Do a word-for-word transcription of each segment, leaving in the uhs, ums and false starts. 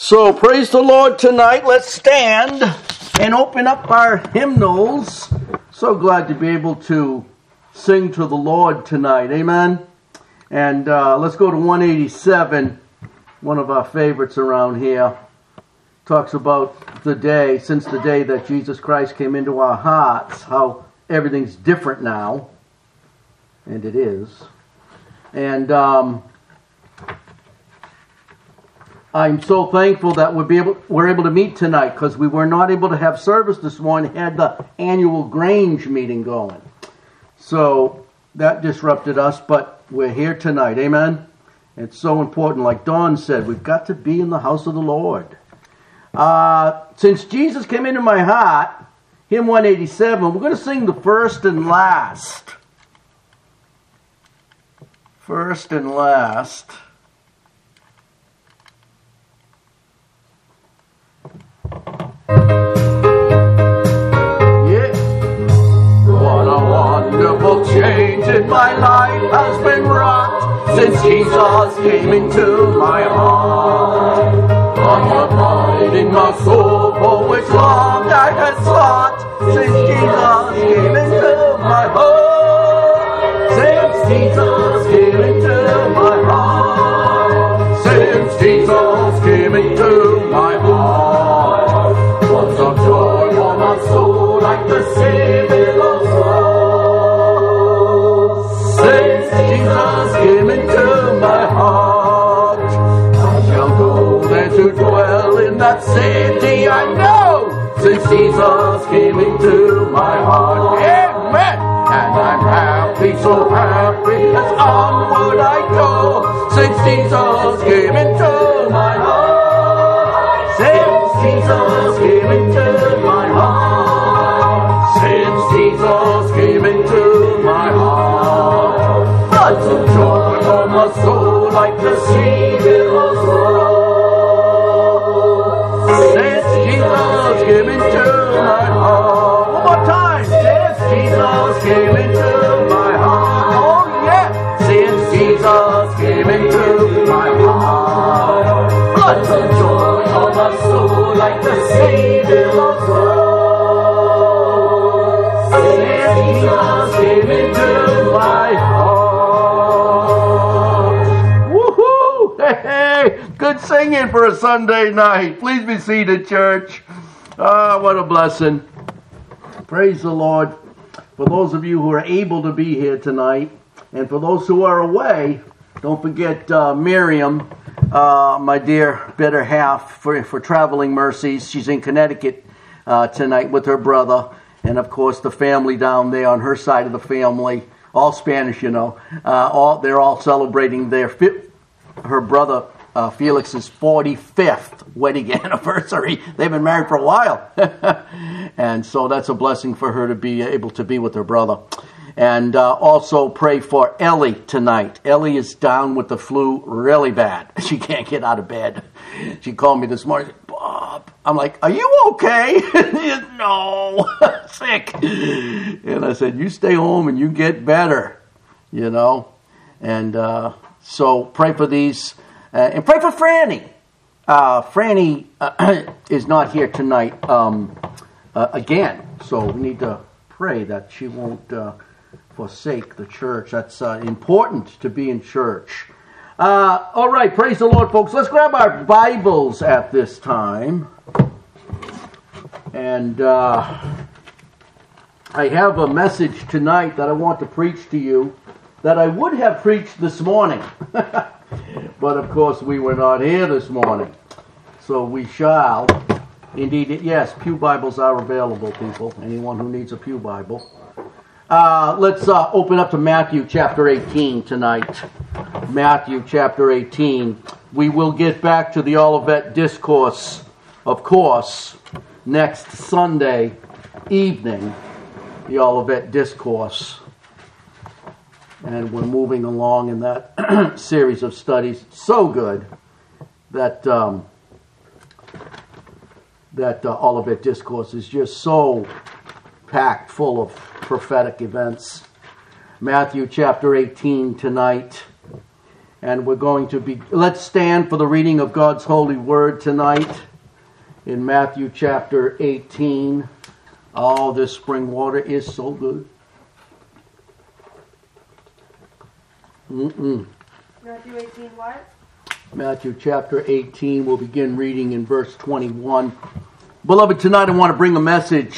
So praise the Lord tonight. Let's stand and open up our hymnals. So glad to be able to sing to the Lord tonight. Amen. And uh, let's go to one eighty-seven, one of our favorites around here. Talks about the day, since the day that Jesus Christ came into our hearts, how everything's different now. And it is. And um, I'm so thankful that we'll be able, we're able to meet tonight, because we were not able to have service this morning, had the annual Grange meeting going. So that disrupted us, but we're here tonight. Amen? It's so important. Like Dawn said, we've got to be in the house of the Lord. Uh, since Jesus came into my heart, hymn one eighty-seven, we're going to sing the first and last. First and last. Yeah. What a wonderful change in my life has been wrought since Jesus came into my heart. I have died in my soul for which long I had sought, since Jesus came into my heart. Since Jesus came into my heart. Since Jesus came into my heart. What's of joy for my soul like the Savior of souls. Since Jesus came into my heart. To dwell in that city I know, since Jesus came into my heart. Amen. And I'm happy, so happy, as onward I go, since Jesus came into my heart. Since Jesus came into my heart. Since Jesus came into my heart. Floods of joy for my soul like the sea billows roll. Since Jesus came into my heart. One more time. Since Jesus came into my heart. Oh yeah. Since Jesus came into my heart. Floods of joy on my soul like the sea billows roll. Since Jesus came into my heart. Woohoo! Hey, hey. Good singing for a Sunday night. Please be seated, church. Ah, what a blessing. Praise the Lord. For those of you who are able to be here tonight, and for those who are away, don't forget uh, Miriam, uh, my dear better half, for, for traveling mercies. She's in Connecticut uh, tonight with her brother, and of course the family down there on her side of the family, all Spanish, you know. Uh, all they're all celebrating their fifth, her brother Uh, Felix's forty-fifth wedding anniversary. They've been married for a while. And so that's a blessing for her to be able to be with her brother. And uh, also pray for Ellie tonight. Ellie is down with the flu really bad. She can't get out of bed. She called me this morning. Bob, I'm like, are you okay? No, sick. And I said, you stay home and you get better, you know. And uh, so pray for these. Uh, and pray for Franny. Uh, Franny uh, is not here tonight um, uh, again, so we need to pray that she won't uh, forsake the church. That's uh, important to be in church. Uh, all right, praise the Lord, folks. Let's grab our Bibles at this time. And uh, I have a message tonight that I want to preach to you that I would have preached this morning. But of course we were not here this morning. So we shall. Indeed, yes, Pew Bibles are available, people. Anyone who needs a Pew Bible. Uh, let's uh, open up to Matthew chapter eighteen tonight. Matthew chapter eighteen. We will get back to the Olivet Discourse, of course, next Sunday evening. The Olivet Discourse. And we're moving along in that series of studies. So good that um, that uh, Olivet Discourse is just so packed full of prophetic events. Matthew chapter eighteen tonight. And we're going to be, let's stand for the reading of God's holy word tonight in Matthew chapter eighteen. Oh, this spring water is so good. Mm-mm. Matthew eighteen what? Matthew chapter eighteen, we'll begin reading in verse twenty-one. Beloved, tonight I want to bring a message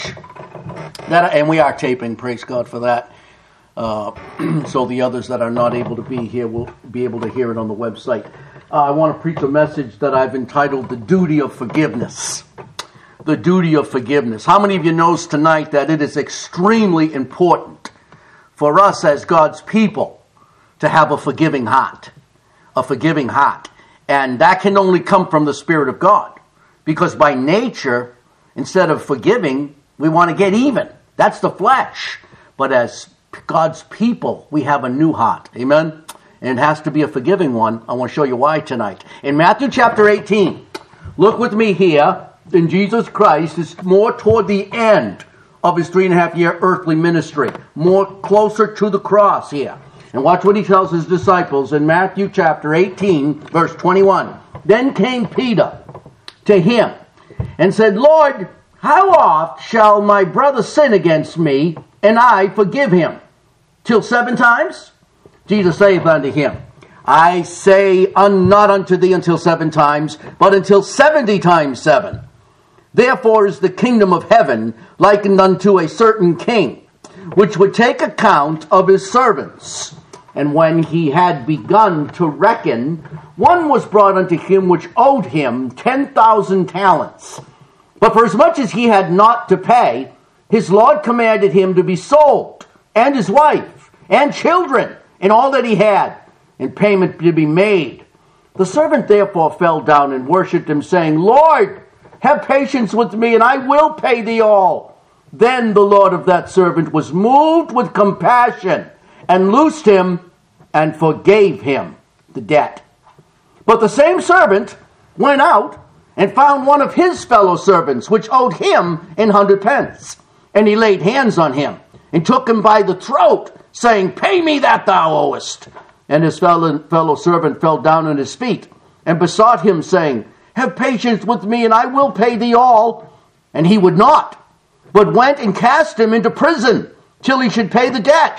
that, and we are taping, praise God for that. Uh, so the others that are not able to be here will be able to hear it on the website. Uh, I want to preach a message that I've entitled The Duty of Forgiveness. The duty of forgiveness. How many of you knows tonight that it is extremely important for us as God's people to have a forgiving heart? A forgiving heart. And that can only come from the Spirit of God. Because by nature, instead of forgiving, we want to get even. That's the flesh. But as God's people, we have a new heart. Amen? And it has to be a forgiving one. I want to show you why tonight. In Matthew chapter eighteen, look with me here. In Jesus Christ is more toward the end of his three and a half year earthly ministry. More closer to the cross here. And watch what he tells his disciples in Matthew chapter eighteen, verse twenty-one. Then came Peter to him and said, Lord, how oft shall my brother sin against me, and I forgive him? Till seven times? Jesus saith unto him, I say un- not unto thee until seven times, but until seventy times seven. Therefore is the kingdom of heaven likened unto a certain king, which would take account of his servants. And when he had begun to reckon, one was brought unto him which owed him ten thousand talents. But for as much as he had not to pay, his Lord commanded him to be sold, and his wife, and children, and all that he had, and payment to be made. The servant therefore fell down and worshipped him, saying, Lord, have patience with me, and I will pay thee all. Then the Lord of that servant was moved with compassion, and loosed him, and forgave him the debt. But the same servant went out, and found one of his fellow servants, which owed him an hundred pence. And he laid hands on him, and took him by the throat, saying, Pay me that thou owest. And his fellow, fellow servant fell down on his feet, and besought him, saying, Have patience with me, and I will pay thee all. And he would not, but went and cast him into prison, till he should pay the debt.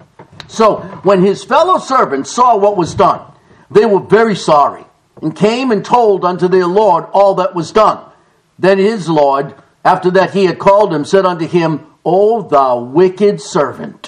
So when his fellow servants saw what was done, they were very sorry, and came and told unto their Lord all that was done. Then his Lord, after that he had called him, said unto him, O thou wicked servant,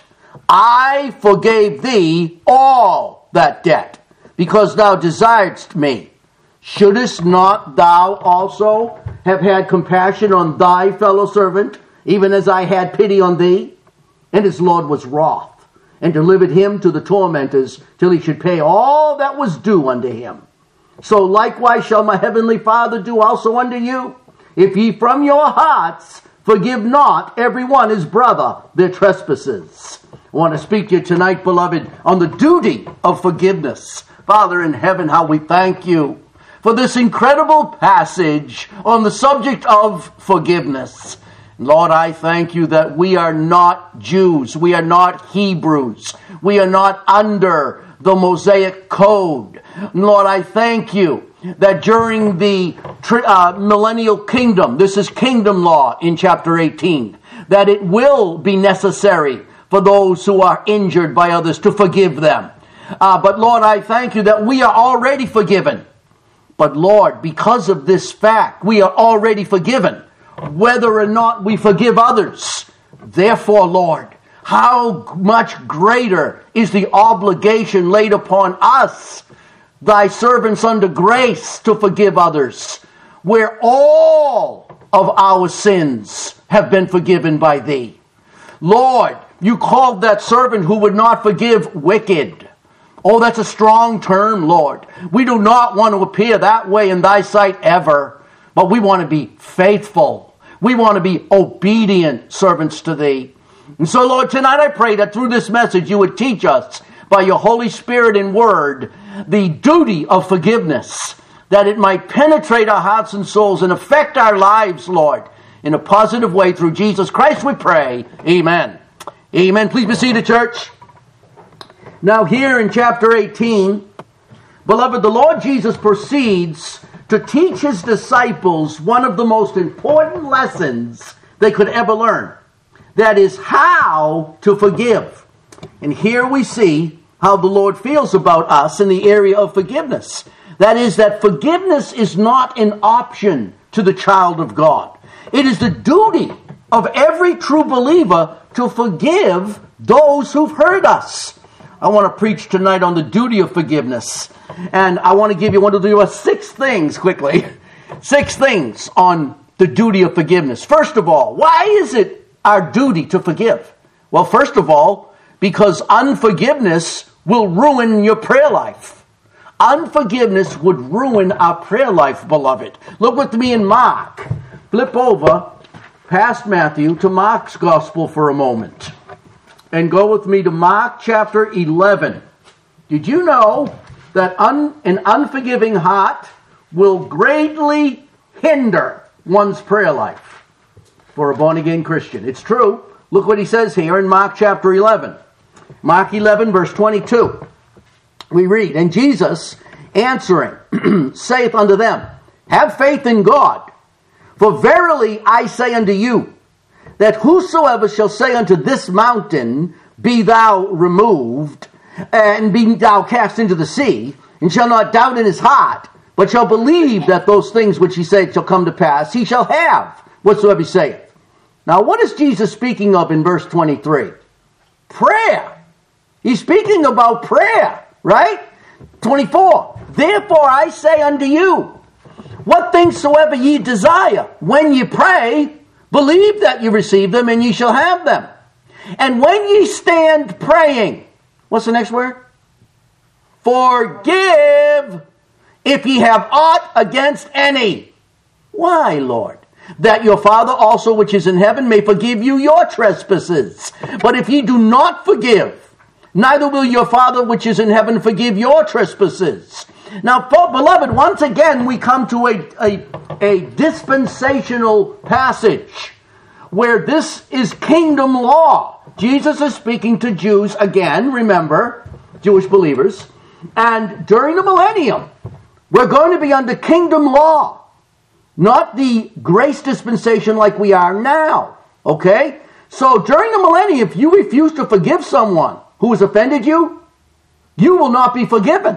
I forgave thee all that debt, because thou desiredst me. Shouldest not thou also have had compassion on thy fellow servant, even as I had pity on thee? And his Lord was wroth, and delivered him to the tormentors, till he should pay all that was due unto him. So likewise shall my heavenly Father do also unto you, if ye from your hearts forgive not every one his brother their trespasses. I want to speak to you tonight, beloved, on the duty of forgiveness. Father in heaven, how we thank you for this incredible passage on the subject of forgiveness. Lord, I thank you that we are not Jews. We are not Hebrews. We are not under the Mosaic Code. Lord, I thank you that during the uh, millennial kingdom, this is kingdom law in chapter eighteen, that it will be necessary for those who are injured by others to forgive them. Uh, but Lord, I thank you that we are already forgiven. But Lord, because of this fact, we are already forgiven, whether or not we forgive others. Therefore, Lord, how much greater is the obligation laid upon us, thy servants under grace, to forgive others, where all of our sins have been forgiven by thee. Lord, you called that servant who would not forgive wicked. Oh, that's a strong term, Lord. We do not want to appear that way in thy sight ever, but we want to be faithful. We want to be obedient servants to thee. And so, Lord, tonight I pray that through this message you would teach us by your Holy Spirit and Word the duty of forgiveness, that it might penetrate our hearts and souls and affect our lives, Lord, in a positive way. Through Jesus Christ we pray. Amen. Amen. Please be seated, church. Now here in chapter eighteen, Beloved, the Lord Jesus proceeds to teach his disciples one of the most important lessons they could ever learn. That is how to forgive. And here we see how the Lord feels about us in the area of forgiveness. That is, that forgiveness is not an option to the child of God. It is the duty of every true believer to forgive those who've hurt us. I want to preach tonight on the duty of forgiveness. And I want to give you, I want to do you six things quickly. Six things on the duty of forgiveness. First of all, why is it our duty to forgive? Well, first of all, because unforgiveness will ruin your prayer life. Unforgiveness would ruin our prayer life, beloved. Look with me in Mark. Flip over past Matthew to Mark's gospel for a moment. And go with me to Mark chapter eleven. Did you know that un, an unforgiving heart will greatly hinder one's prayer life for a born-again Christian? It's true. Look what he says here in Mark chapter eleven. Mark eleven, verse twenty-two. We read, "And Jesus answering saith unto them, Have faith in God. For verily I say unto you, that whosoever shall say unto this mountain, Be thou removed, and be thou cast into the sea, and shall not doubt in his heart, but shall believe that those things which he saith shall come to pass, he shall have whatsoever he saith." Now, what is Jesus speaking of in verse twenty-three? Prayer. He's speaking about prayer, right? twenty-four. "Therefore I say unto you, what things soever ye desire, when ye pray, believe that ye receive them, and ye shall have them. And when ye stand praying," what's the next word? "Forgive if ye have aught against any." Why, Lord? "That your Father also which is in heaven may forgive you your trespasses. But if ye do not forgive, neither will your Father which is in heaven forgive your trespasses." Now, beloved, once again we come to a, a, a dispensational passage where this is kingdom law. Jesus is speaking to Jews again, remember, Jewish believers. And during the millennium, we're going to be under kingdom law. Not the grace dispensation like we are now. Okay? So during the millennium, if you refuse to forgive someone who has offended you, you will not be forgiven.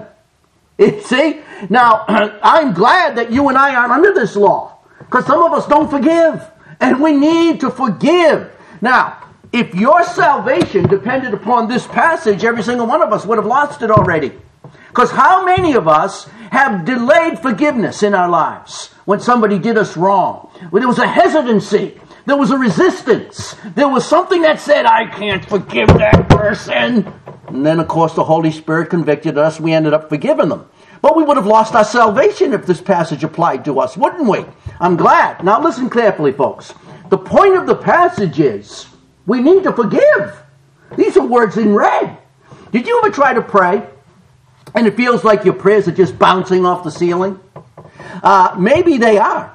See? Now, I'm glad that you and I aren't under this law, because some of us don't forgive, and we need to forgive. Now, if your salvation depended upon this passage, every single one of us would have lost it already. Because how many of us have delayed forgiveness in our lives when somebody did us wrong? When there was a hesitancy, there was a resistance, there was something that said, "I can't forgive that person." And then, of course, the Holy Spirit convicted us. We ended up forgiving them. But we would have lost our salvation if this passage applied to us, wouldn't we? I'm glad. Now listen carefully, folks. The point of the passage is we need to forgive. These are words in red. Did you ever try to pray and it feels like your prayers are just bouncing off the ceiling? Uh, maybe they are.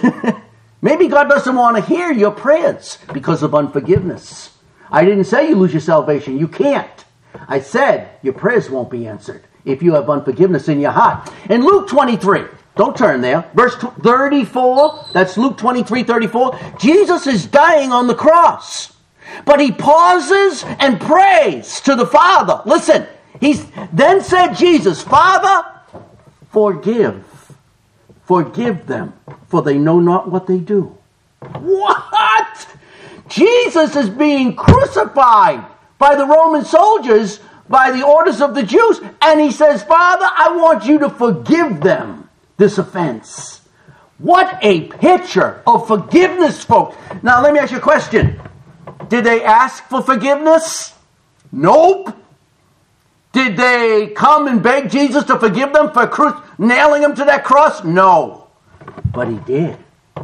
Maybe God doesn't want to hear your prayers because of unforgiveness. I didn't say you lose your salvation. You can't. I said your prayers won't be answered if you have unforgiveness in your heart. In Luke twenty-three, don't turn there, verse thirty-four, that's Luke twenty-three, thirty-four, Jesus is dying on the cross. But he pauses and prays to the Father. Listen, he's then said Jesus, "Father, forgive. Forgive them, for they know not what they do." What? Jesus is being crucified by the Roman soldiers, by the orders of the Jews. And he says, "Father, I want you to forgive them this offense." What a picture of forgiveness, folks. Now, let me ask you a question. Did they ask for forgiveness? Nope. Did they come and beg Jesus to forgive them for cru- nailing him to that cross? No. But he did.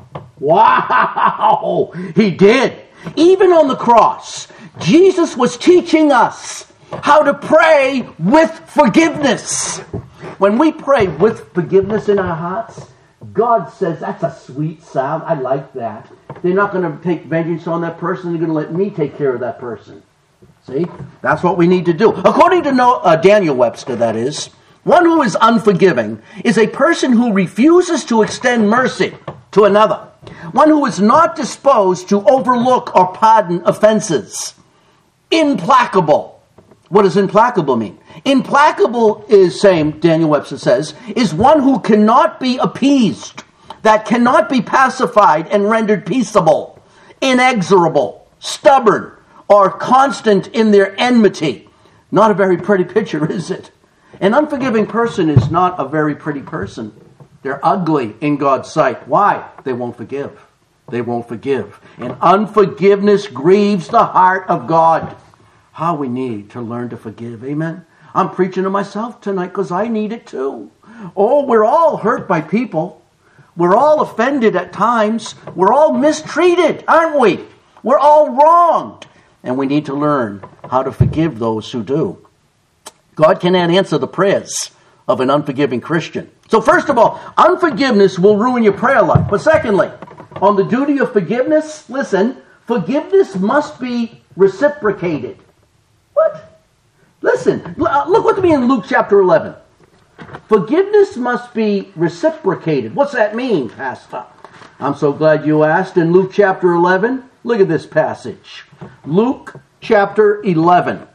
Wow! He did. Even on the cross, Jesus was teaching us how to pray with forgiveness. When we pray with forgiveness in our hearts, God says, "That's a sweet sound. I like that." They're not going to take vengeance on that person. They're going to let me take care of that person. See? That's what we need to do. According to no, uh, Daniel Webster, that is, One who is unforgiving is a person who refuses to extend mercy to another. One who is not disposed to overlook or pardon offenses. Implacable. What does implacable mean? Implacable is, same Daniel Webster says, is one who cannot be appeased, that cannot be pacified and rendered peaceable, inexorable, stubborn, or constant in their enmity. Not a very pretty picture, is it? An unforgiving person is not a very pretty person. They're ugly in God's sight. Why? They won't forgive. They won't forgive. And unforgiveness grieves the heart of God. How we need to learn to forgive. Amen? I'm preaching to myself tonight because I need it too. Oh, we're all hurt by people. We're all offended at times. We're all mistreated, aren't we? We're all wronged. And we need to learn how to forgive those who do. God cannot answer the prayers of an unforgiving Christian. So first of all, unforgiveness will ruin your prayer life. But secondly, on the duty of forgiveness, listen, forgiveness must be reciprocated. What? Listen, look with me in Luke chapter eleven. Forgiveness must be reciprocated. What's that mean, Pastor? I'm so glad you asked. In Luke chapter eleven, look at this passage. Luke chapter eleven,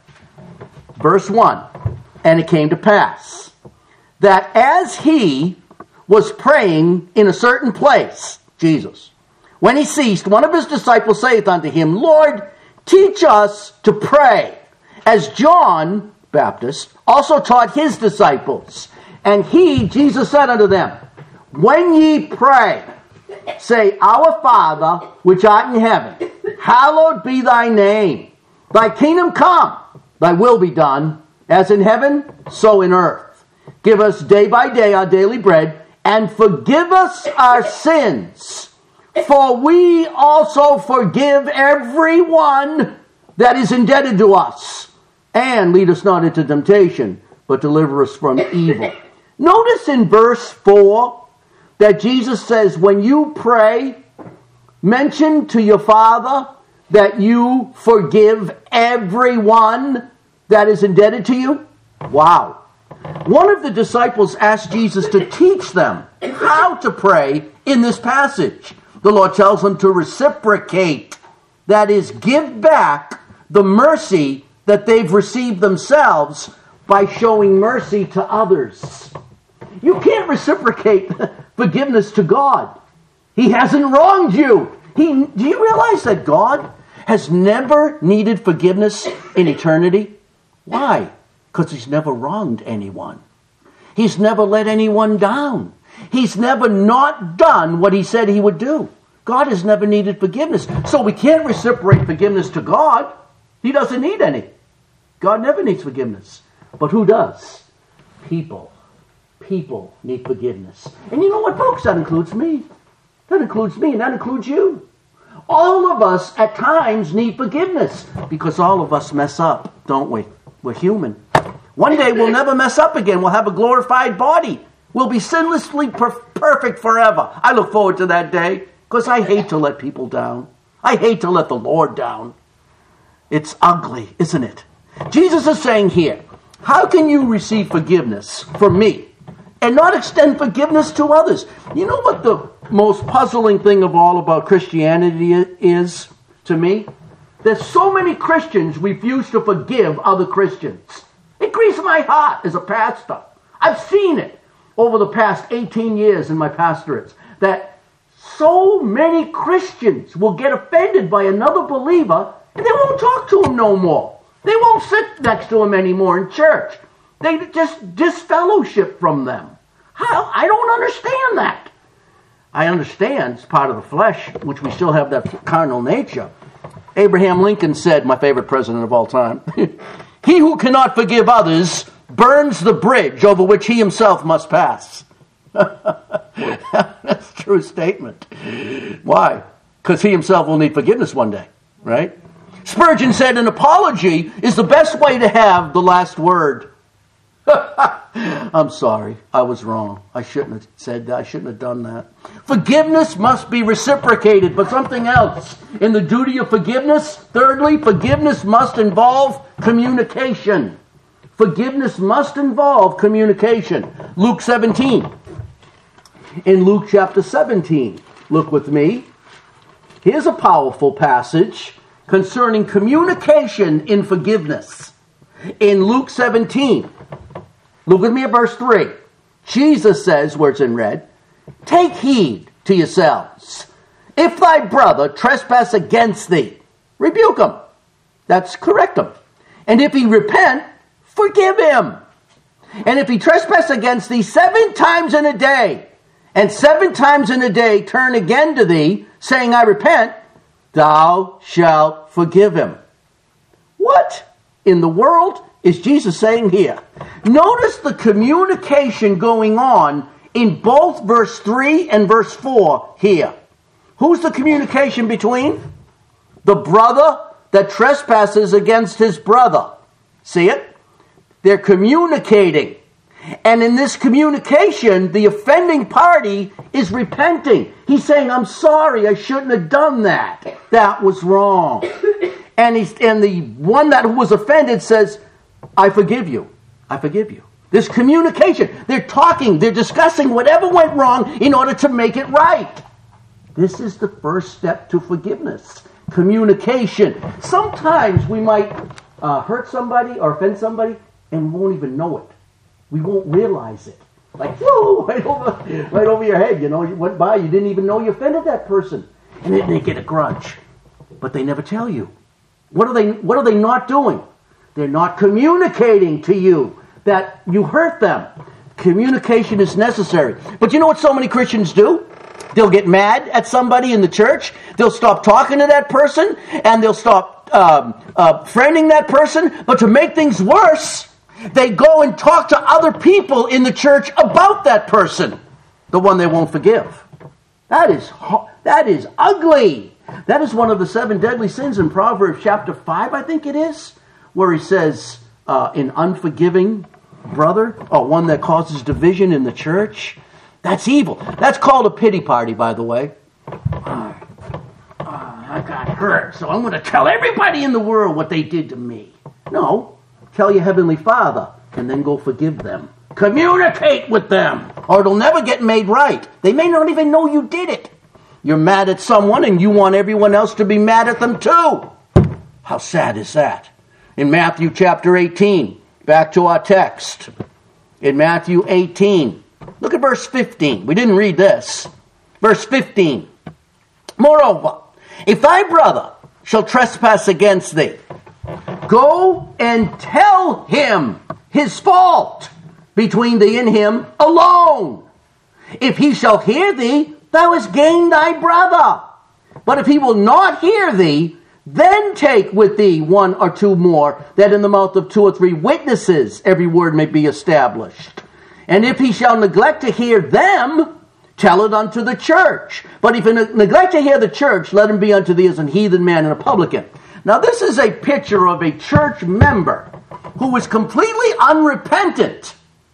verse one. And it came to pass that as he was praying in a certain place, Jesus, when he ceased, one of his disciples saith unto him, Lord, teach us to pray, as John Baptist also taught his disciples. And he, Jesus, said unto them, when ye pray, say, Our Father, which art in heaven, hallowed be thy name. Thy kingdom come, thy will be done, as in heaven, so in earth. Give us day by day our daily bread, and forgive us our sins, for we also forgive everyone that is indebted to us. And lead us not into temptation, but deliver us from evil. Notice in verse four that Jesus says, when you pray, mention to your Father that you forgive everyone that is indebted to you. Wow. One of the disciples asked Jesus to teach them how to pray in this passage. The Lord tells them to reciprocate. That is, give back the mercy that they've received themselves by showing mercy to others. You can't reciprocate forgiveness to God. He hasn't wronged you. He, do you realize that God has never needed forgiveness in eternity? Why? Because he's never wronged anyone. He's never let anyone down. He's never not done what he said he would do. God has never needed forgiveness. So we can't reciprocate forgiveness to God. He doesn't need any. God never needs forgiveness. But who does? People. People need forgiveness. And you know what, folks? That includes me. That includes me, and that includes you. All of us at times need forgiveness because all of us mess up, don't we? We're human. One day we'll never mess up again. We'll have a glorified body. We'll be sinlessly per- perfect forever. I look forward to that day because I hate to let people down. I hate to let the Lord down. It's ugly, isn't it? Jesus is saying here, how can you receive forgiveness from me and not extend forgiveness to others? You know what the most puzzling thing of all about Christianity is to me? That so many Christians refuse to forgive other Christians. It grieves my heart as a pastor. I've seen it over the past eighteen years in my pastorates, that so many Christians will get offended by another believer and they won't talk to him no more. They won't sit next to him anymore in church. They just disfellowship from them. How? I don't understand that. I understand it's part of the flesh, which we still have that carnal nature. Abraham Lincoln said, my favorite president of all time, he who cannot forgive others burns the bridge over which he himself must pass. That's a true statement. Why? Because he himself will need forgiveness one day, right? Spurgeon said an apology is the best way to have the last word. I'm sorry, I was wrong. I shouldn't have said that. I shouldn't have done that. Forgiveness must be reciprocated, but something else. In the duty of forgiveness, thirdly, forgiveness must involve communication. Forgiveness must involve communication. Luke seventeen. In Luke chapter seventeen, look with me. Here's a powerful passage concerning communication in forgiveness. In Luke seventeen, look with me at verse three. Jesus says, where it's in red, "Take heed to yourselves. If thy brother trespass against thee, rebuke him." That's correct him. "And if he repent, forgive him. And if he trespass against thee seven times in a day, and seven times in a day turn again to thee, saying, I repent, thou shalt forgive him." What in the world is Jesus saying here? Notice the communication going on in both verse three and verse four here. Who's the communication between? The brother that trespasses against his brother. See it? They're communicating. And in this communication, the offending party is repenting. He's saying, I'm sorry, I shouldn't have done that. That was wrong. And he's and the one that was offended says, I forgive you. I forgive you. This communication. They're talking, they're discussing whatever went wrong in order to make it right. This is the first step to forgiveness. Communication. Sometimes we might uh, hurt somebody or offend somebody and won't even know it. We won't realize it. Like, whoa, right over, right over your head, you know. You went by, you didn't even know you offended that person. And then they get a grudge. But they never tell you. What are they, what are they not doing? They're not communicating to you that you hurt them. Communication is necessary. But you know what so many Christians do? They'll get mad at somebody in the church. They'll stop talking to that person. And they'll stop um, uh, friending that person. But to make things worse, they go and talk to other people in the church about that person, the one they won't forgive. That is that is ugly. That is one of the seven deadly sins in Proverbs chapter five, I think it is, where he says, uh, an unforgiving brother, or one that causes division in the church. That's evil. That's called a pity party, by the way. Uh, uh, I got hurt, so I'm going to tell everybody in the world what they did to me. No. Tell your Heavenly Father, and then go forgive them. Communicate with them, or it'll never get made right. They may not even know you did it. You're mad at someone, and you want everyone else to be mad at them too. How sad is that? In Matthew chapter eighteen, back to our text. In Matthew eighteen, look at verse fifteen. We didn't read this. Verse fifteen. Moreover, if thy brother shall trespass against thee, go and tell him his fault between thee and him alone. If he shall hear thee, thou hast gained thy brother. But if he will not hear thee, then take with thee one or two more, that in the mouth of two or three witnesses every word may be established. And if he shall neglect to hear them, tell it unto the church. But if he neglect to hear the church, let him be unto thee as an heathen man and a publican. Now this is a picture of a church member who was completely unrepentant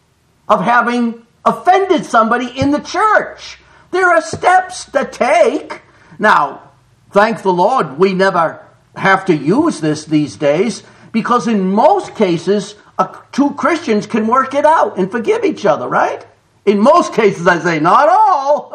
of having offended somebody in the church. There are steps to take. Now, thank the Lord, we never have to use this these days, because in most cases, uh, two Christians can work it out and forgive each other, right? In most cases, I say, not all.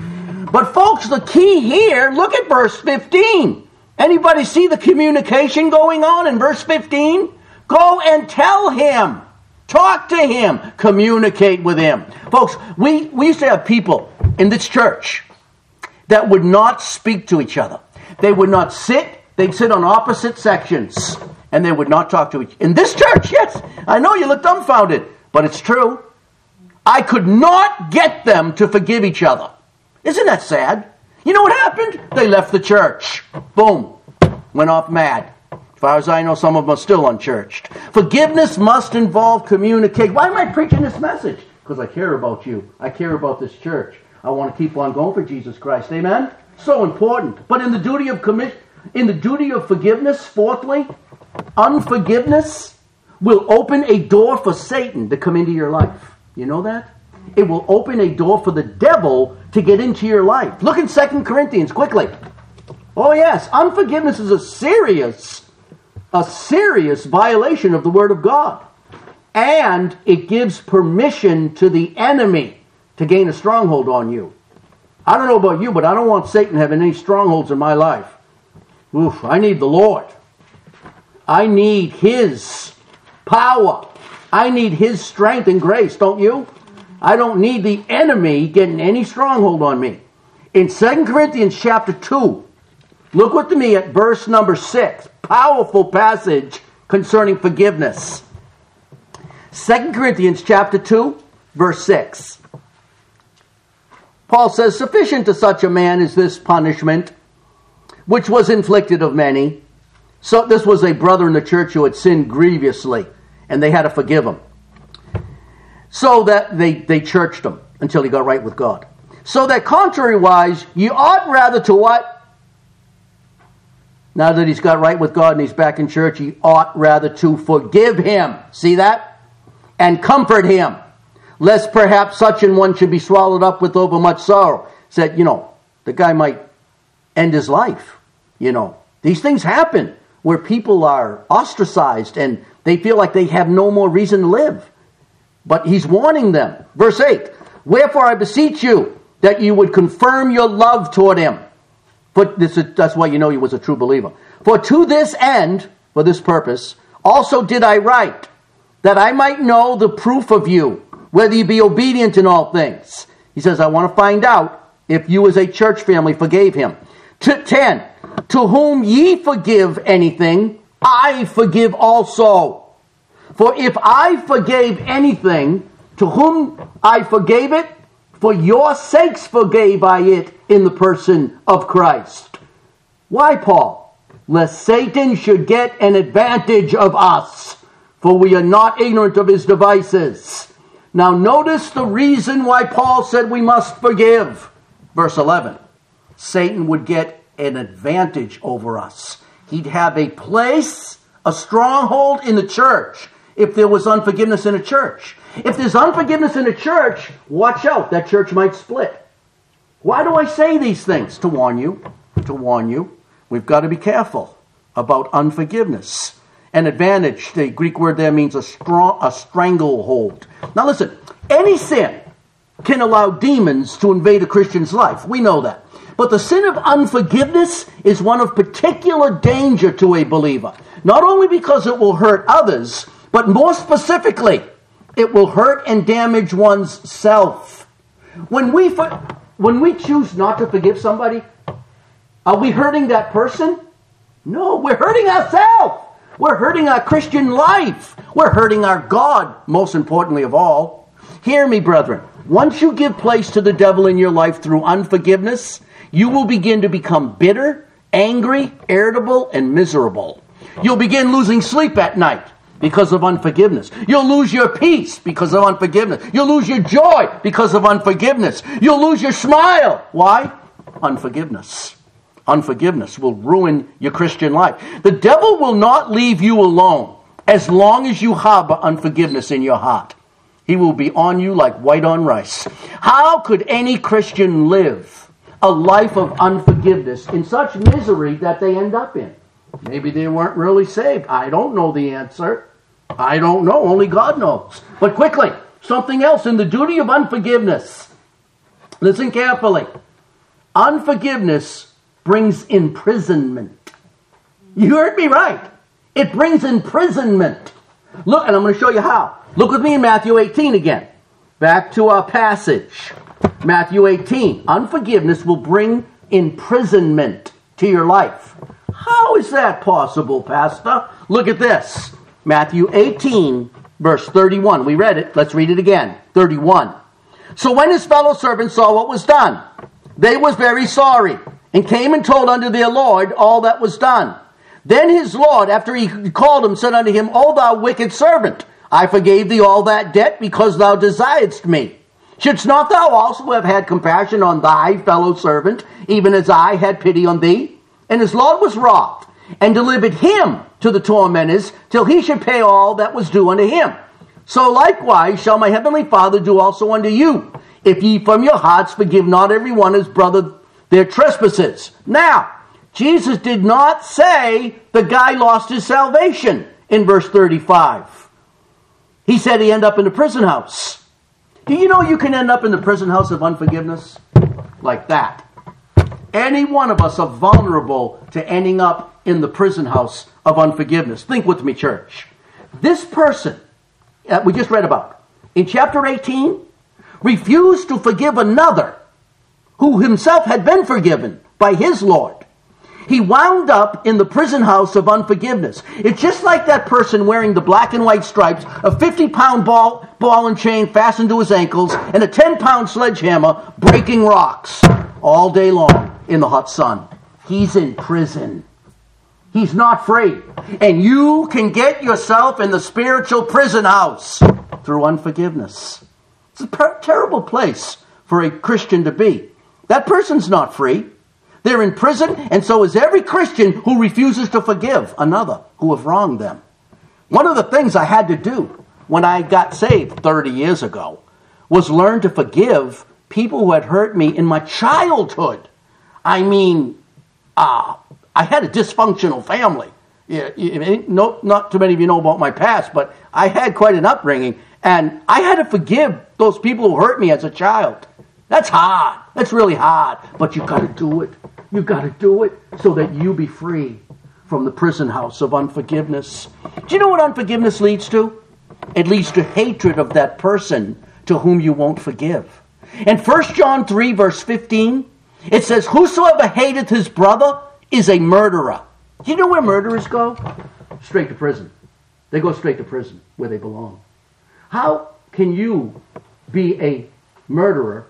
But folks, the key here, look at verse fifteen. Anybody see the communication going on in verse fifteen? Go and tell him. Talk to him. Communicate with him. Folks, we, we used to have people in this church that would not speak to each other. They would not sit. They'd sit on opposite sections. And they would not talk to each other. In this church, yes. I know you look dumbfounded. But it's true. I could not get them to forgive each other. Isn't that sad? You know what happened? They left the church. Boom. Went off mad. As far as I know, some of them are still unchurched. Forgiveness must involve communication. Why am I preaching this message? Because I care about you. I care about this church. I want to keep on going for Jesus Christ. Amen? So important. But in the duty of commi- in the duty of forgiveness, fourthly, unforgiveness will open a door for Satan to come into your life. You know that? It will open a door for the devil to get into your life. Look in Second Corinthians quickly. Oh yes, unforgiveness is a serious, a serious violation of the Word of God. And it gives permission to the enemy to gain a stronghold on you. I don't know about you, but I don't want Satan having any strongholds in my life. Oof, I need the Lord. I need His power. I need His strength and grace, don't you? I don't need the enemy getting any stronghold on me. In Second Corinthians chapter two, look with me at verse number six. Powerful passage concerning forgiveness. Second Corinthians chapter two, verse six. Paul says, sufficient to such a man is this punishment, which was inflicted of many. So this was a brother in the church who had sinned grievously, and they had to forgive him. So that they, they churched him until he got right with God. So that contrariwise, ye ought rather to what? Now that he's got right with God and he's back in church, ye ought rather to forgive him. See that? And comfort him, lest perhaps such an one should be swallowed up with overmuch sorrow. Said, you know, the guy might end his life. You know, these things happen where people are ostracized and they feel like they have no more reason to live. But he's warning them. Verse eight, wherefore I beseech you that you would confirm your love toward him. But this is, that's why you know he was a true believer. For to this end, for this purpose, also did I write, that I might know the proof of you, whether you be obedient in all things. He says, I want to find out if you as a church family forgave him. To ten, to whom ye forgive anything, I forgive also. For if I forgave anything, to whom I forgave it, for your sakes forgave I it in the person of Christ. Why, Paul? Lest Satan should get an advantage of us, for we are not ignorant of his devices. Now notice the reason why Paul said we must forgive. Verse eleven. Satan would get an advantage over us. He'd have a place, a stronghold in the church if there was unforgiveness in a church. If there's unforgiveness in a church, watch out, that church might split. Why do I say these things? To warn you. To warn you. We've got to be careful about unforgiveness. An advantage, the Greek word there means a strong, a stranglehold. Now listen, any sin can allow demons to invade a Christian's life. We know that. But the sin of unforgiveness is one of particular danger to a believer. Not only because it will hurt others, but more specifically, it will hurt and damage one's self. When we, when we choose not to forgive somebody, are we hurting that person? No, we're hurting ourselves. We're hurting our Christian life. We're hurting our God, most importantly of all. Hear me, brethren. Once you give place to the devil in your life through unforgiveness, you will begin to become bitter, angry, irritable, and miserable. You'll begin losing sleep at night because of unforgiveness. You'll lose your peace because of unforgiveness. You'll lose your joy because of unforgiveness. You'll lose your smile. Why? Unforgiveness. Unforgiveness will ruin your Christian life. The devil will not leave you alone as long as you harbor unforgiveness in your heart. He will be on you like white on rice. How could any Christian live a life of unforgiveness in such misery that they end up in? Maybe they weren't really saved. I don't know the answer. I don't know. Only God knows. But quickly, something else in the duty of unforgiveness. Listen carefully. Unforgiveness brings imprisonment. You heard me right. It brings imprisonment. Look, and I'm going to show you how. Look with me in Matthew eighteen again. Back to our passage. Matthew eighteen. Unforgiveness will bring imprisonment to your life. How is that possible, Pastor? Look at this. Matthew eighteen, verse thirty-one. We read it. Let's read it again. thirty-one. So when his fellow servants saw what was done, they was very sorry, and came and told unto their Lord all that was done. Then his Lord, after he called him, said unto him, O thou wicked servant, I forgave thee all that debt because thou desiredst me. Shouldst not thou also have had compassion on thy fellow servant, even as I had pity on thee? And his Lord was wroth, and delivered him to the tormentors, till he should pay all that was due unto him. So likewise shall my heavenly Father do also unto you, if ye from your hearts forgive not every one his brother their trespasses. Now, Jesus did not say the guy lost his salvation in verse thirty-five. He said he ended up in the prison house. Do you know you can end up in the prison house of unforgiveness? Like that. Any one of us are vulnerable to ending up in the prison house of unforgiveness. Think with me, church. This person that we just read about in chapter eighteen refused to forgive another who himself had been forgiven by his Lord. He wound up in the prison house of unforgiveness. It's just like that person wearing the black and white stripes, a fifty-pound ball, ball and chain fastened to his ankles, and a ten-pound sledgehammer breaking rocks all day long in the hot sun. He's in prison. He's not free. And you can get yourself in the spiritual prison house through unforgiveness. It's a per- terrible place for a Christian to be. That person's not free. They're in prison, and so is every Christian who refuses to forgive another who have wronged them. One of the things I had to do when I got saved thirty years ago was learn to forgive people who had hurt me in my childhood. I mean, uh, I had a dysfunctional family. Yeah, you, no, not too many of you know about my past, but I had quite an upbringing, and I had to forgive those people who hurt me as a child. That's hard. That's really hard. But you've got to do it. You've got to do it so that you be free from the prison house of unforgiveness. Do you know what unforgiveness leads to? It leads to hatred of that person to whom you won't forgive. In First John three, verse fifteen, it says, "Whosoever hateth his brother is a murderer." Do you know where murderers go? Straight to prison. They go straight to prison where they belong. How can you be a murderer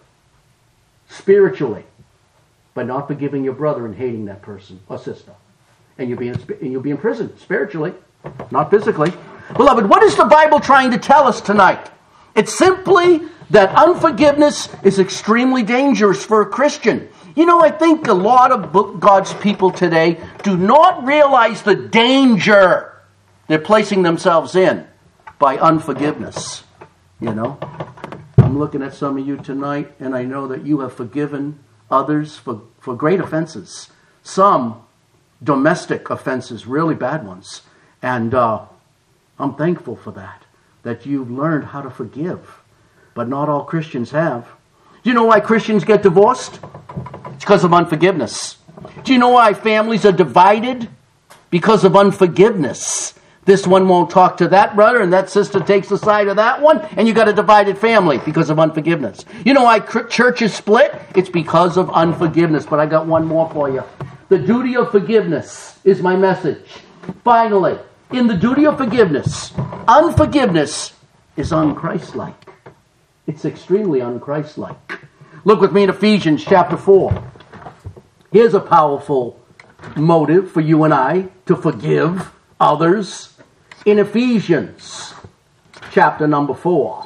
spiritually, but not forgiving your brother and hating that person or sister? And you'll be in, and you'll be in prison spiritually, not physically. Beloved, what is the Bible trying to tell us tonight? It's simply that unforgiveness is extremely dangerous for a Christian. You know, I think a lot of God's people today do not realize the danger they're placing themselves in by unforgiveness. You know, I'm looking at some of you tonight, and I know that you have forgiven others for, for great offenses. Some domestic offenses, really bad ones. And uh, I'm thankful for that, that you've learned how to forgive. But not all Christians have. Do you know why Christians get divorced? It's because of unforgiveness. Do you know why families are divided? Because of unforgiveness. This one won't talk to that brother, and that sister takes the side of that one, and you got a divided family because of unforgiveness. You know why churches split? It's because of unforgiveness. But I got one more for you. The duty of forgiveness is my message. Finally, in the duty of forgiveness, unforgiveness is unchristlike. It's extremely unchristlike. Look with me in Ephesians chapter four. Here's a powerful motive for you and I to forgive others. In Ephesians chapter number four.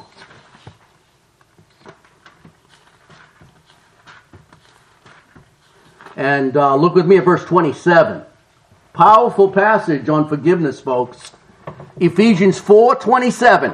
And uh, look with me at verse twenty-seven. Powerful passage on forgiveness, folks. Ephesians four twenty-seven.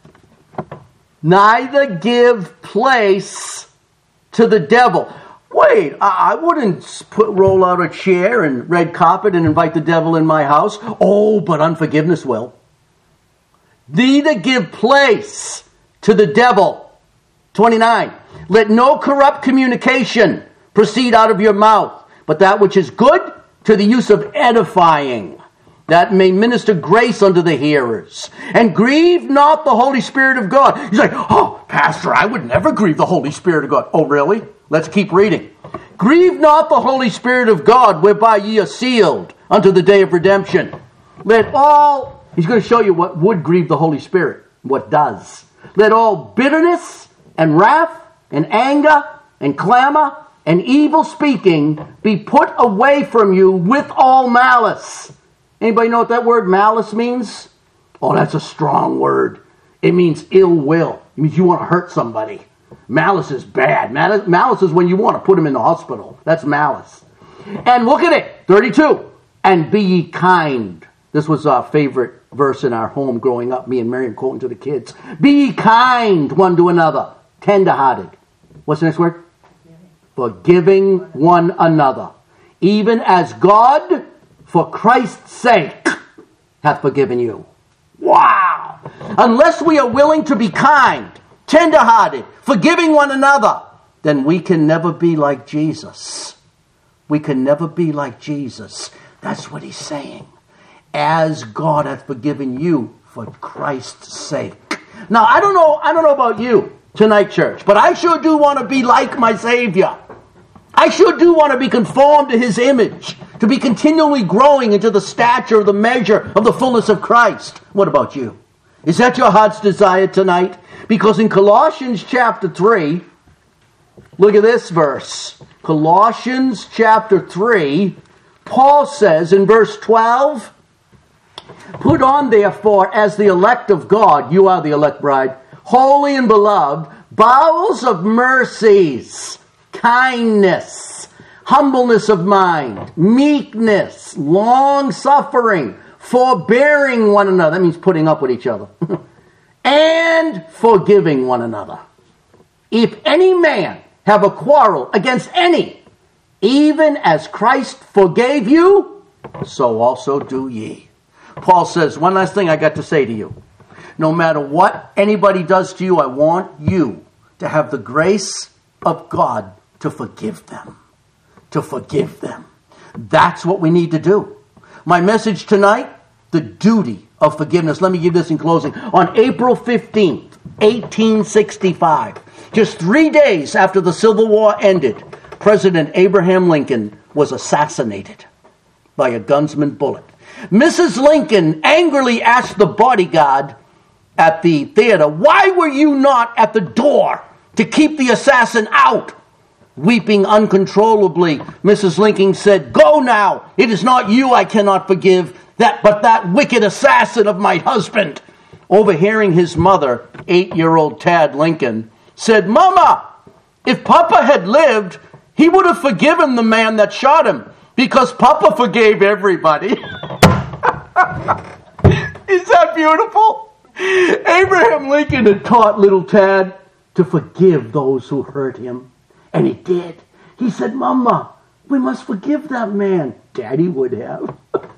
Neither give place to the devil. Wait, I, I wouldn't put, roll out a chair and red carpet and invite the devil in my house. Oh, but unforgiveness will. Neither give place to the devil. twenty-nine. Let no corrupt communication proceed out of your mouth, but that which is good to the use of edifying, that may minister grace unto the hearers. And grieve not the Holy Spirit of God. He's like, oh, Pastor, I would never grieve the Holy Spirit of God. Oh, really? Let's keep reading. Grieve not the Holy Spirit of God, whereby ye are sealed unto the day of redemption. Let all, he's going to show you what would grieve the Holy Spirit, what does. Let all bitterness and wrath and anger and clamor and evil speaking be put away from you with all malice. Anybody know what that word malice means? Oh, that's a strong word. It means ill will. It means you want to hurt somebody. Malice is bad. Malice, malice is when you want to put them in the hospital. That's malice. And look at it. thirty-two. And be ye kind. This was our favorite verse in our home growing up. Me and Miriam quoting to the kids. Be ye kind one to another. Tender-hearted. What's the next word? Forgiving one another. Even as God, for Christ's sake, hath forgiven you. Wow! Unless we are willing to be kind, tender-hearted, forgiving one another, then we can never be like Jesus. We can never be like Jesus. That's what he's saying. As God hath forgiven you for Christ's sake. Now, I don't know, I don't know about you tonight, church, but I sure do want to be like my Savior. I sure do want to be conformed to his image, to be continually growing into the stature of the measure of the fullness of Christ. What about you? Is that your heart's desire tonight? Because in Colossians chapter three, look at this verse. Colossians chapter three, Paul says in verse twelve, put on therefore as the elect of God, you are the elect bride, holy and beloved, bowels of mercies, kindness, humbleness of mind, meekness, long-suffering, forbearing one another. That means putting up with each other. And forgiving one another. If any man have a quarrel against any, even as Christ forgave you, so also do ye. Paul says, one last thing I got to say to you. No matter what anybody does to you, I want you to have the grace of God to forgive them. To forgive them. That's what we need to do. My message tonight, the duty of forgiveness. Let me give this in closing. On April fifteenth, eighteen sixty-five, just three days after the Civil War ended, President Abraham Lincoln was assassinated by a gunman's bullet. Missus Lincoln angrily asked the bodyguard at the theater, why were you not at the door to keep the assassin out? Weeping uncontrollably, Missus Lincoln said, go now, it is not you I cannot forgive, that but that wicked assassin of my husband. Overhearing his mother, eight-year-old Tad Lincoln, said, Mama, if Papa had lived, he would have forgiven the man that shot him, because Papa forgave everybody. Is that beautiful? Abraham Lincoln had taught little Tad to forgive those who hurt him. And he did. He said, Mama, we must forgive that man. Daddy would have.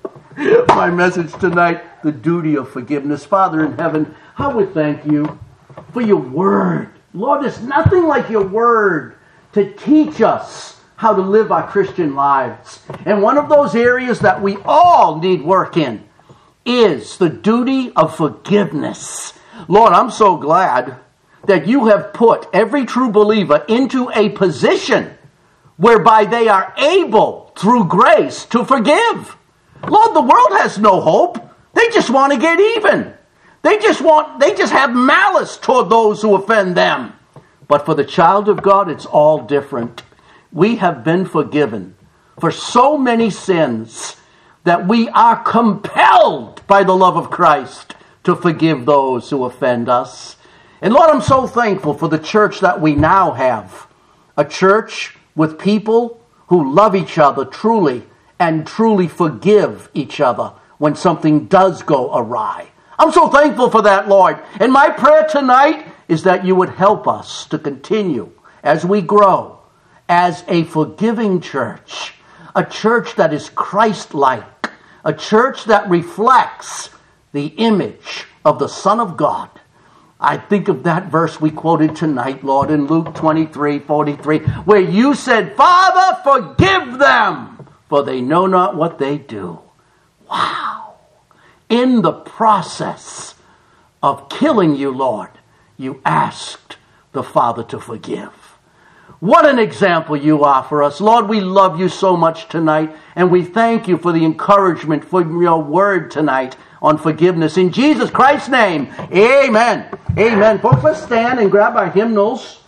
My message tonight, the duty of forgiveness. Father in heaven, I would thank you for your word. Lord, there's nothing like your word to teach us how to live our Christian lives. And one of those areas that we all need work in is the duty of forgiveness. Lord, I'm so glad that you have put every true believer into a position whereby they are able, through grace, to forgive. Lord, the world has no hope. They just want to get even. They just want, they just have malice toward those who offend them. But for the child of God, it's all different. We have been forgiven for so many sins that we are compelled by the love of Christ to forgive those who offend us. And Lord, I'm so thankful for the church that we now have. A church with people who love each other truly and truly forgive each other when something does go awry. I'm so thankful for that, Lord. And my prayer tonight is that you would help us to continue as we grow as a forgiving church, a church that is Christ-like, a church that reflects the image of the Son of God. I think of that verse we quoted tonight, Lord, in Luke twenty-three forty-three, where you said, Father, forgive them, for they know not what they do. Wow. In the process of killing you, Lord, you asked the Father to forgive. What an example you are for us. Lord, we love you so much tonight, and we thank you for the encouragement for your word tonight on forgiveness. In Jesus Christ's name, amen. Amen. Folks, let's stand and grab our hymnals.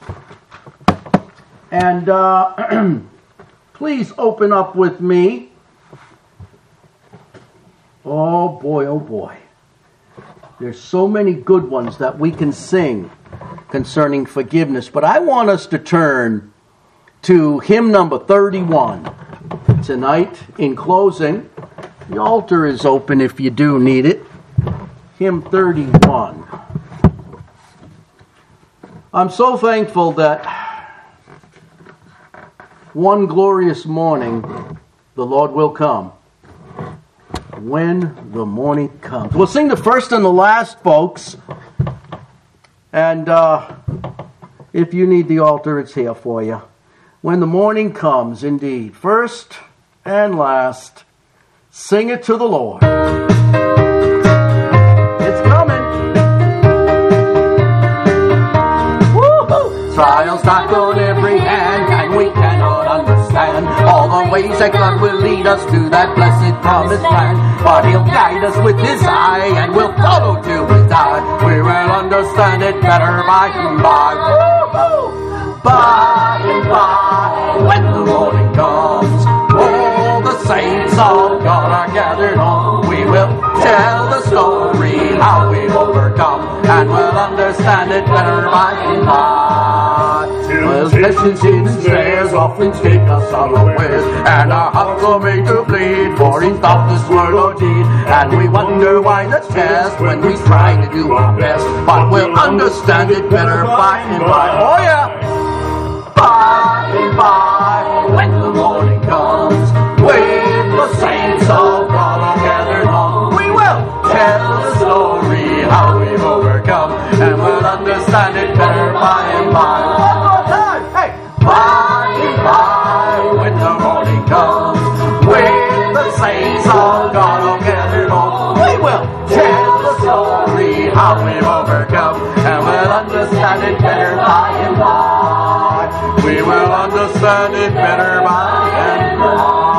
And uh, please open up with me. Oh boy, oh boy. There's so many good ones that we can sing concerning forgiveness. But I want us to turn to hymn number thirty-one tonight. In closing, the altar is open if you do need it. Hymn thirty-one. I'm so thankful that one glorious morning the Lord will come when the morning comes. We'll sing the first and the last, folks. And uh, if you need the altar, it's here for you. When the morning comes, indeed. First and last, sing it to the Lord. It's coming. Woo-hoo! Trials knock on every hand, and we cannot understand all the ways that God will lead us to that blessed promised land. But He'll guide us with His eye, and we'll follow till we die. We will understand it better by and by. Woo-hoo! By and by, when the morning comes, all the saints of God are gathered home. We will tell the story how we overcome, and we'll understand it better by and by. Well, temptations and snares often take us unawares, and our hearts are made to bleed for His thought this word or deed. And we wonder why the test when we try to do our best, but we'll understand it better by and by. Oh yeah! By and by, when the morning comes, with the saints of God are gathered home, we will tell the story how we've overcome, and we'll understand it better by and by. One more time, hey! By and by, when the morning comes, with the saints of God are gathered home, we will tell the story how we've overcome, and we'll understand it better by and by. We will understand it better by and by.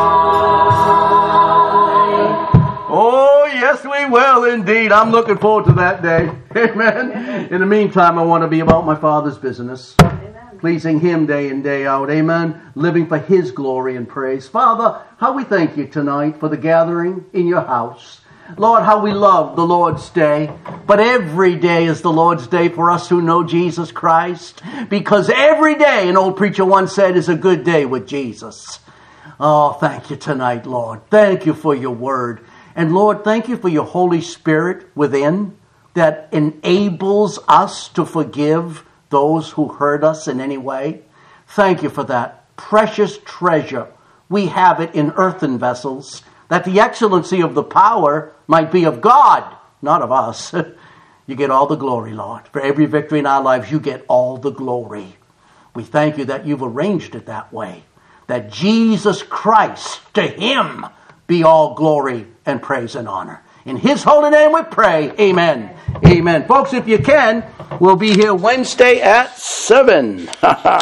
Oh, yes, we will indeed. I'm looking forward to that day. Amen. In the meantime, I want to be about my Father's business. Amen. Pleasing Him day in, day out. Amen. Living for His glory and praise. Father, how we thank You tonight for the gathering in Your house. Lord, how we love the Lord's Day. But every day is the Lord's Day for us who know Jesus Christ. Because every day, an old preacher once said, is a good day with Jesus. Oh, thank You tonight, Lord. Thank You for Your word. And Lord, thank You for Your Holy Spirit within that enables us to forgive those who hurt us in any way. Thank You for that precious treasure. We have it in earthen vessels, that the excellency of the power might be of God, not of us. You get all the glory, Lord. For every victory in our lives, You get all the glory. We thank You that You've arranged it that way, that Jesus Christ, to Him be all glory and praise and honor. In His holy name we pray. Amen. Amen. Folks, if you can, we'll be here Wednesday at seven.